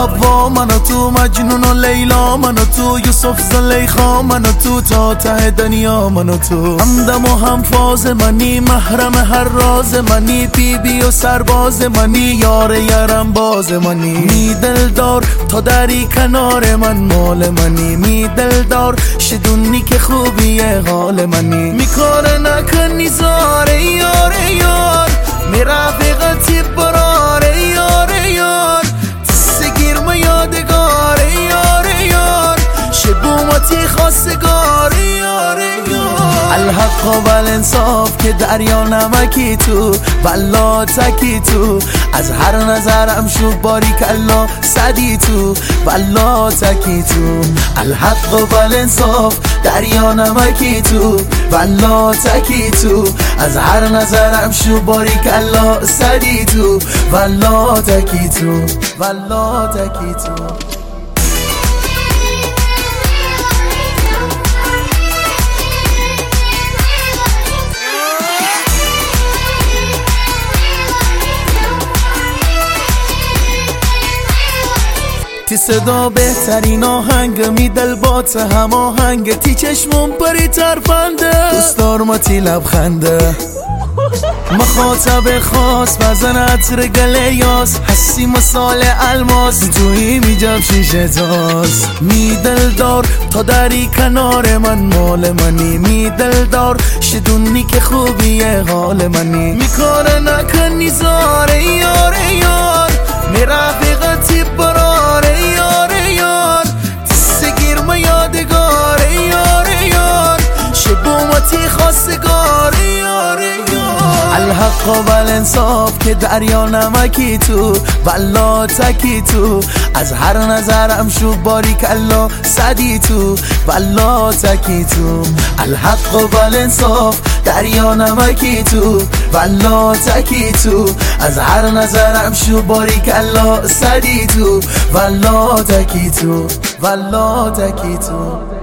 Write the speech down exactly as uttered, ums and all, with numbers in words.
حوا من و تو، مجنون و لیلا من و تو، یوسف زلیخا من و تو، تا ته دنیا من و تو. همدم و هم فاز منی، محرم هر راز منی، بی بی و سرباز منی، یار یارم باز منی. می دلدار تا دری کنار من مال منی، می دلدار شدونی که خوبیه حال منی. می کار نکنی زاره یار یار، می رفیقتی براره یار یار، تسگیر ما یادگار یار یار، شبومتی خواستگار یار یار. الحق و الانصاف که دریا نمکی تو، والله تکی تو، از هر نظرم شو باریک الله صدی تو، والله تکی تو. الحق و الانصاف دریا نمکی تو، والله تکی تو، از هر نظرم شو باریک الله صدی تو، والله تکی تو، والله تکی تو. تی صدا بهترین آهنگ، می دل بات هم آهنگ، تی چشمون پری ترفنده، دوست دار ما تی لبخنده. مخاطب خاص بزن عطر گله یاس، حسی مثال الماس، توی می جب شیشه تاز. می دلدار تا دری کنار من مال منی، می دلدار شدونی که خوبیه حال منی. می کار نکنی زاره یار یار، می رفیقتی براره یار یار، تسگیر ما یادگار یار یار، شبومتی خواستگار یار یار. الحق و الانصاف که دریا نمکی تو، والله تکی تو، از هر نظرم شو باریک الله صدی تو، والله تکی تو. الحق و الانصاف دریا نمکی تو، والله تکی تو، از هر نظرم شو باریک الله صدی تو، والله تکی تو، والله تکی تو.